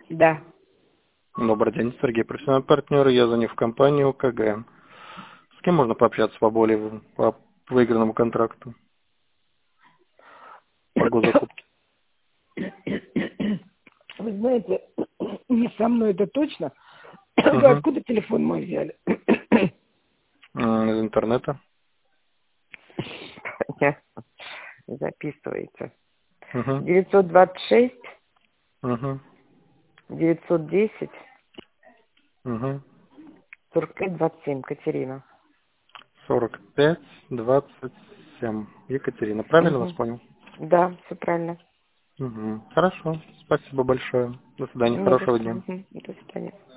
Да. Добрый день, Сергей, профессиональный партнер. Я звоню в компанию КГ. С кем можно пообщаться по выигранному контракту по госзакупке? Вы знаете, не со мной это точно. Вы Угу. откуда телефон мой взяли? Из интернета. Понятно. Записывайте. Угу. 926 Угу. 910 Угу. 45 27. Катерина. 45-27. Екатерина, правильно вас Угу. понял? Да, все правильно. Угу. Хорошо. Спасибо большое. До свидания. Не за Хорошего что. дня. Мгм. До свидания.